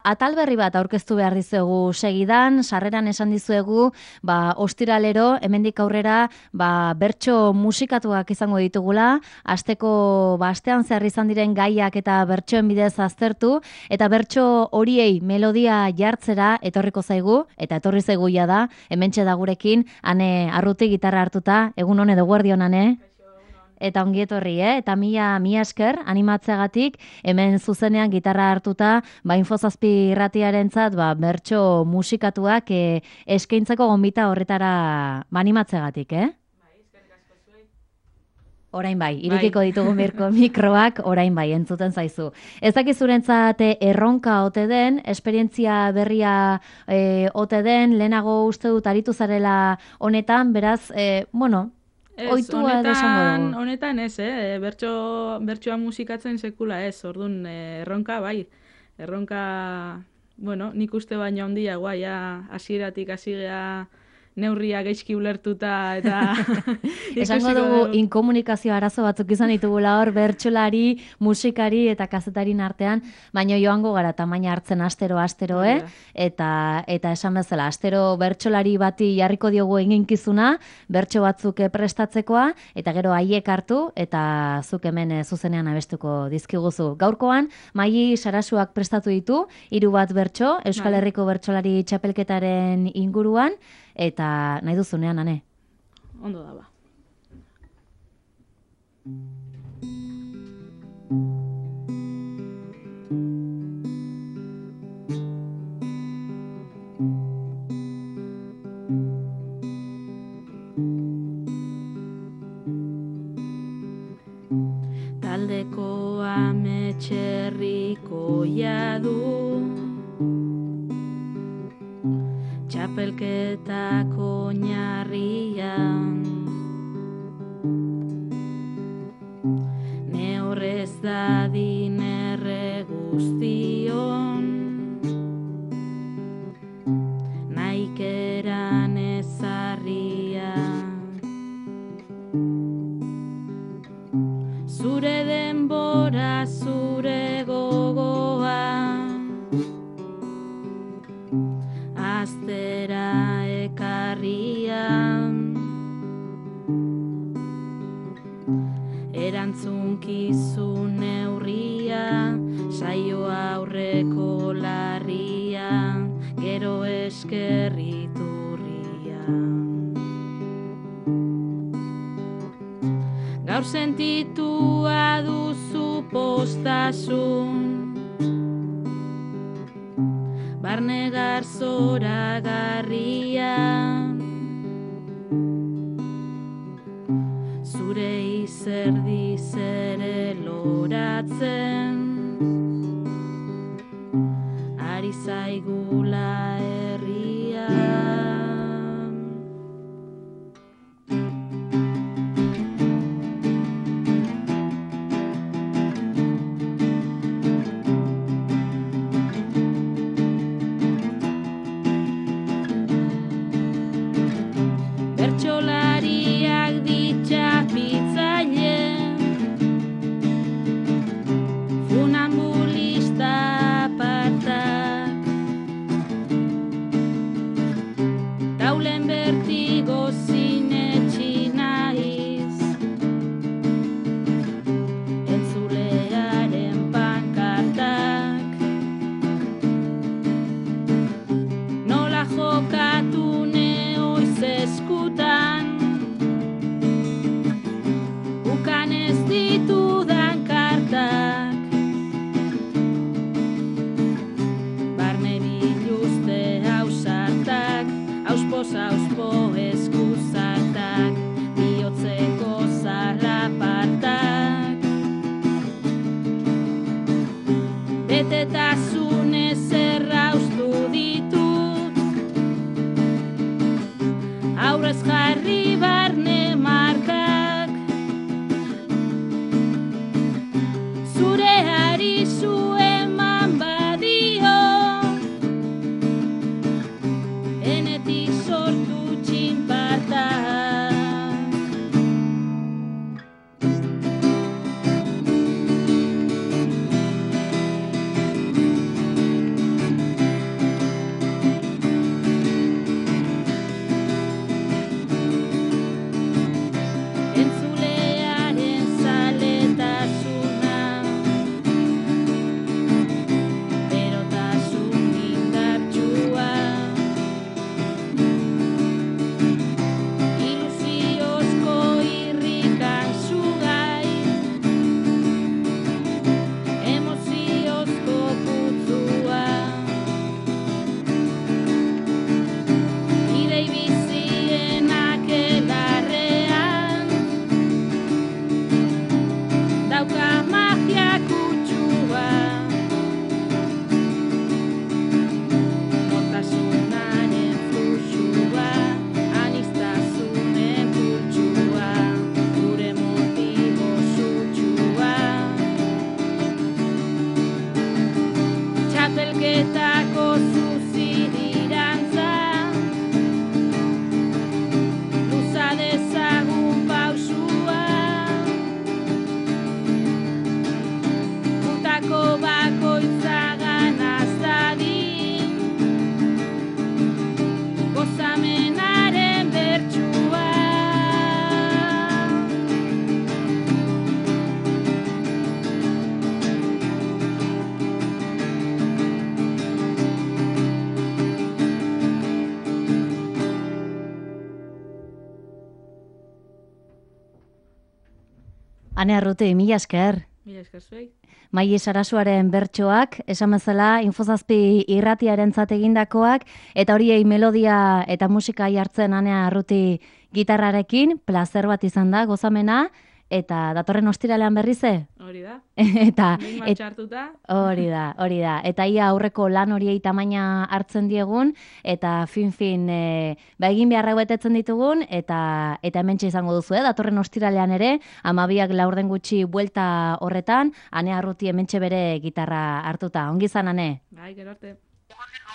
atal berri bat aurkeztu behar dizuegu segidan, sarreran esan dizuegu, ostiralero, hemendik aurrera, bertso musikatuak izango ditugula, asteko, astean zehar izan diren gaiak eta bertsoen bidez aztertu, eta bertso horiei melodia jartzera etorriko zaigu, eta etorri zaigu da, hementxe da gurekin, ane arruti gitarra hartuta, egun hon edo guardion ane? Eta ongi etorri, eta mila esker animatzeagatik hemen zuzenean gitarra hartuta, Infozazpi irratiarentzat bertso musikatuak eskaintzeko gonbita horretara animatzeagatik, Orain bai, irekiko ditugu mikroak, orain bai, entzuten zaizu. Ez dakizurentzat erronka ote den, esperientzia berria ote den, lehenago uste dut aritu zarela honetan, beraz, honetan ez, bertsoa musikatzen sekula ez, orduan erronka, erronka, nik uste baina ondia, hasieratik hasi gea neurria gaizki ulertuta eta... Esango dugu inkomunikazio arazo batzuk izan ditugula hor, bertsolari, musikari eta kazetarin artean, baina joango gara tamaina hartzen astero, eta esan bezala, astero bertsolari bati jarriko diogu eginkizuna, bertso batzuk prestatzekoa, eta gero haiek hartu, eta zuk hemen zuzenean abestuko dizkiguzu. Gaurkoan, Maili Sarasuak prestatu ditu, 3 bat bertso, Euskal Herriko bertsolari txapelketaren inguruan, eta nahi duzunean, ane? Ondo da, Taldeko ametxerriko jadu txapelketako oinarrian ne horrez dadin erre guztion naikeran ezarria zure denbora zure gogoa aztera ekarrian erantzunkizun neurria saio aurreko larria gero eskerriturria gaur sentitua duzu postasun barne garzora garria zure izerdi zere loratzen ari zaigula herria bertsolariak ditxapitzaile funambulista apartak Ane Arruti, mila esker. Mila esker zuei. Maile Sarasuaren bertsoak, esan bezala, Infozazpi irratiarentzat egindakoak, eta horiei melodia eta musika jartzen Ane Arruti gitarrarekin, plazer bat izan da, gozamena, eta datorren ostiralean berrize? Hori da. Eta Nik martxa hartuta. hori da. Eta ia aurreko lan horiei tamaina hartzen diegun, eta fin, egin beharra betetzen ditugun, eta hementxe izango duzu, datorren ostiralean ere, 12 laurden gutxi buelta horretan, Ane Arruti hementxe bere gitarra hartuta. Ongi izan, Ane? Bai, gero arte.